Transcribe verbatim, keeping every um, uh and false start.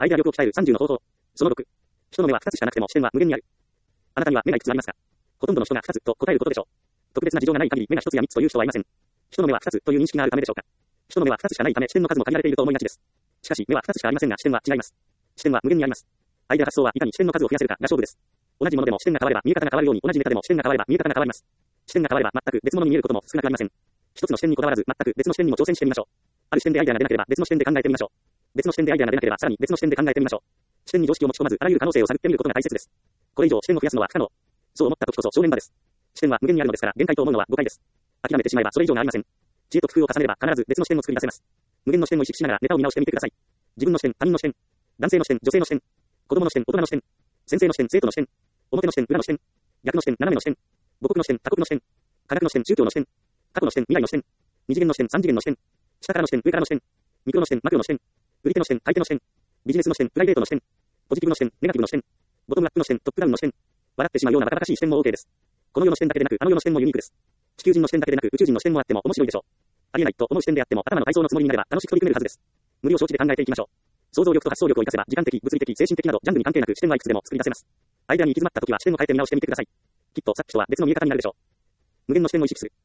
アイデア力を鍛えるさんじゅうの方法。そのろく。人の目はふたつしかなくても視点は無限にある。あなたには目がいくつありますか？ほとんどの人がふたつと答えることでしょう。特別な事情がない限り目がひとつやみっつという人はいません。人の目はふたつという認識があるためでしょうか。人の目はふたつしかないため視点の数も限られていると思いがちです。しかし目はふたつしかありませんが視点は違います。視点は無限にあります。アイデア発想はいかに視点の数を増やせるかが勝負です。同じものでも視点が変われば見え方が変わるように同じネタでも視点が変われば見え方が変わります。視点が変われば全く別物に見えることも少なくありません。一つの視点にこだわらず全く別の視点にも挑戦してみましょう。ある視点でアイデアが出なければ別の視点で考えてみましょう。別の視点でアイデアが出なければさらに別の視点で考えてみましょう。視点に常識を持ち込まずあらゆる可能性を探ってみることが大切です。これ以上視点を増やすのは不可能。そう思った時こそ正念場です。視点は無限にあるのですから限界と思うのは誤解です。諦めてしまえばそれ以上がありません。知恵と工夫を重ねれば必ず別の視点を作り出せます。無限の視点を意識しながらネタを見直してみてください。自分の視点、他人の視点、男性の視点、女性の視点、子供の視点、大人の視点、先生の視点、生徒の視点、表の視点、裏の視点、逆の視点、斜めの視点、母国の視点、他国の視点、科学の視点、宗教の視点、過去の視点、未来の視点、二次元の視点、三次元の視点、下からの視点、上からの視点、ミクロの視点、マクロの視点、売り手の視点、買い手の視点、ビジネスの視点、プライベートの視点、ポジティブの視点、ネガティブの視点、ボトムアップの視点、トップダウンの視点、笑ってしまうようなバカバカしい視点も OK です。この世の視点だけでなく、あの世の視点もユニークです。地球人の視点だけでなく、宇宙人の視点もあっても面白いでしょう。ありえないと思う視点であっても頭の体操のつもりになれば楽しく取り組めるはずです。無理を承知で考えていきましょう。想像力と発想力を活かせば時間的、物理的、精神的などジャンルに関係なく視点はいくつでも作り出せます。アイデアに行き詰まった時は視点を変えて見直してみてください。きっとさっきとは別の見え方になるでしょう。無限の視点を意識する。